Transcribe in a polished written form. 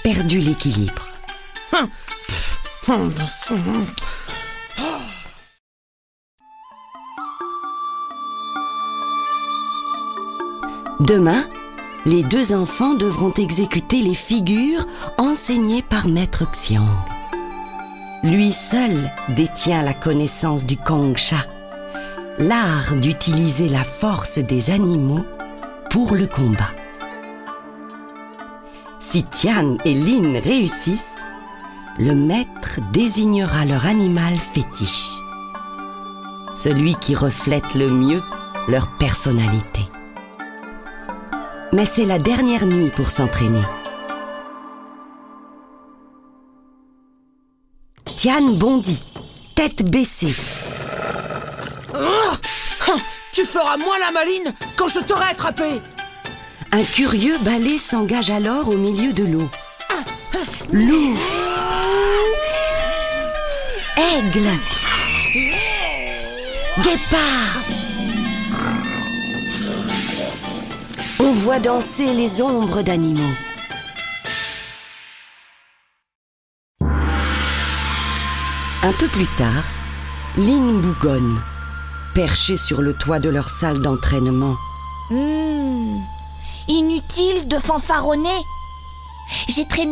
perdu l'équilibre. Demain, les deux enfants devront exécuter les figures enseignées par Maître Xiang. Lui seul détient la connaissance du Kongsha, l'art d'utiliser la force des animaux pour le combat. Si Tian et Lin réussissent, le maître désignera leur animal fétiche, celui qui reflète le mieux leur personnalité. Mais c'est la dernière nuit pour s'entraîner. Tian bondit, tête baissée. Tu feras moins la maline quand je t'aurai attrapé. Un curieux balai s'engage alors au milieu de l'eau. Loup, aigle, guépard. On voit danser les ombres d'animaux. Un peu plus tard, Lin bougonne, perché sur le toit de leur salle d'entraînement. Inutile de fanfaronner. J'ai traîné